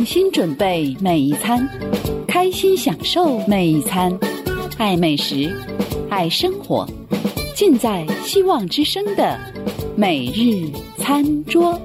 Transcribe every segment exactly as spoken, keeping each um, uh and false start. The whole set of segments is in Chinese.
用心准备每一餐，开心享受每一餐，爱美食，爱生活，尽在希望之声的每日餐桌。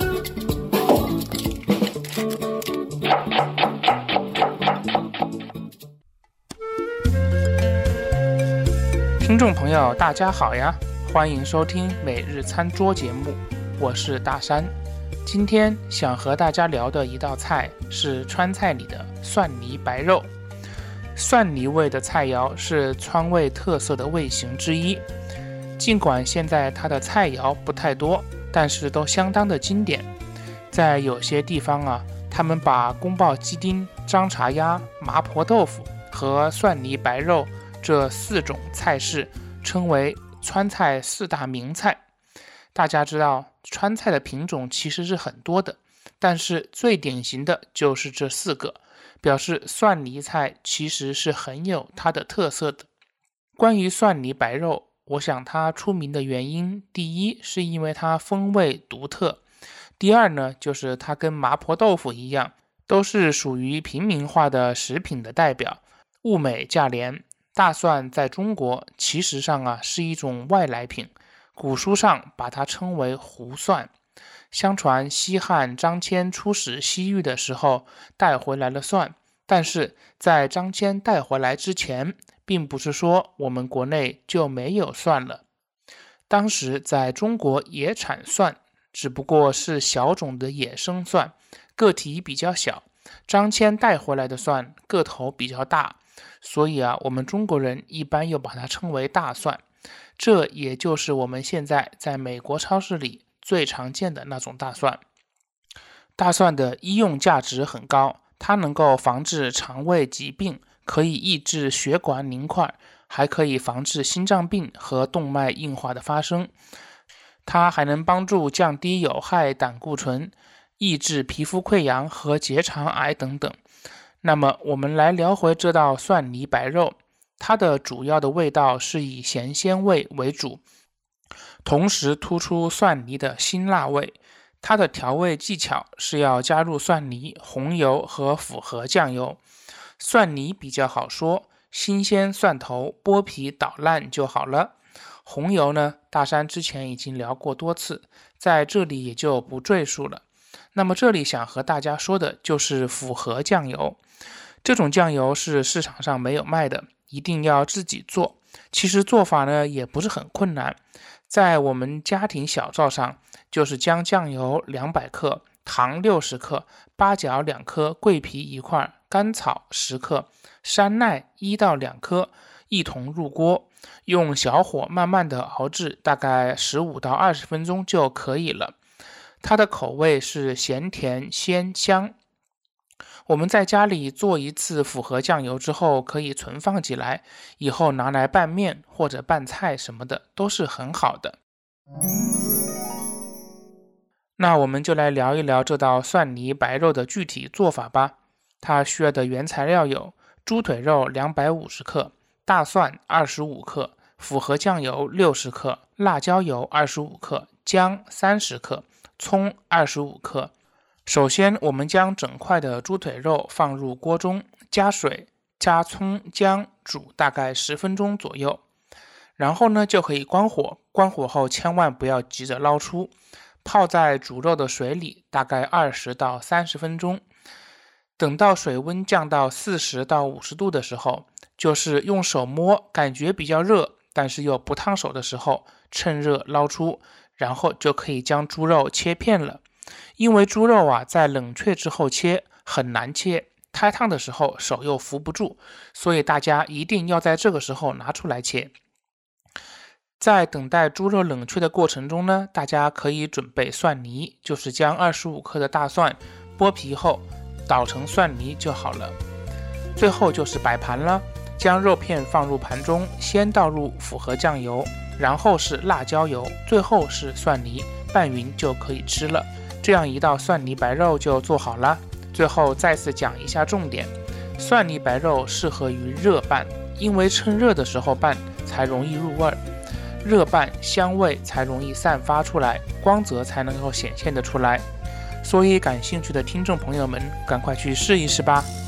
听众朋友大家好呀，欢迎收听每日餐桌节目，我是大山。今天想和大家聊的一道菜是川菜里的蒜泥白肉。蒜泥味的菜肴是川味特色的味型之一，尽管现在它的菜肴不太多，但是都相当的经典。在有些地方啊，他们把宫爆鸡丁、张茶鸭、麻婆豆腐和蒜泥白肉这四种菜式称为川菜四大名菜。大家知道川菜的品种其实是很多的，但是最典型的就是这四个，表示蒜泥菜其实是很有它的特色的。关于蒜泥白肉，我想它出名的原因，第一是因为它风味独特，第二呢就是它跟麻婆豆腐一样，都是属于平民化的食品的代表，物美价廉。大蒜在中国其实上啊是一种外来品，古书上把它称为胡蒜。相传西汉张骞出使西域的时候带回来了蒜，但是在张骞带回来之前，并不是说我们国内就没有蒜了。当时在中国也产蒜，只不过是小种的野生蒜，个体比较小。张骞带回来的蒜个头比较大，所以啊，我们中国人一般又把它称为大蒜。这也就是我们现在在美国超市里最常见的那种大蒜。大蒜的医用价值很高，它能够防治肠胃疾病，可以抑制血管凝块，还可以防治心脏病和动脉硬化的发生。它还能帮助降低有害胆固醇，抑制皮肤溃疡和结肠癌等等。那么我们来聊回这道蒜泥白肉，它的主要的味道是以咸鲜味为主，同时突出蒜泥的辛辣味。它的调味技巧是要加入蒜泥、红油和复合酱油。蒜泥比较好说，新鲜蒜头剥皮捣烂就好了。红油呢，大山之前已经聊过多次，在这里也就不赘述了。那么这里想和大家说的就是复合酱油。这种酱油是市场上没有卖的，一定要自己做。其实做法呢也不是很困难，在我们家庭小灶上，就是将酱油两百克、糖六十克、八角两颗、桂皮一块、甘草十克、山奈一到两颗一同入锅，用小火慢慢的熬制，大概十五到二十分钟就可以了。它的口味是咸甜鲜香。我们在家里做一次复合酱油之后，可以存放起来，以后拿来拌面或者拌菜什么的都是很好的。那我们就来聊一聊这道蒜泥白肉的具体做法吧。它需要的原材料有猪腿肉两百五十克、大蒜二十五克、复合酱油六十克、辣椒油二十五克、姜三十克、葱二十五克。首先我们将整块的猪腿肉放入锅中，加水加葱姜煮大概十分钟左右，然后呢就可以关火，关火后千万不要急着捞出，泡在煮肉的水里大概二十到三十分钟。等到水温降到四十到五十度的时候，就是用手摸感觉比较热但是又不烫手的时候，趁热捞出，然后就可以将猪肉切片了。因为猪肉啊在冷却之后切很难切，太烫的时候手又扶不住，所以大家一定要在这个时候拿出来切。在等待猪肉冷却的过程中呢，大家可以准备蒜泥，就是将二十五克的大蒜剥皮后捣成蒜泥就好了。最后就是摆盘了，将肉片放入盘中，先倒入复合酱油，然后是辣椒油，最后是蒜泥，拌匀就可以吃了。这样一道蒜泥白肉就做好了。最后再次讲一下重点，蒜泥白肉适合于热拌，因为趁热的时候拌才容易入味，热拌香味才容易散发出来，光泽才能够显现得出来。 所以感兴趣的听众朋友们赶快去试一试吧。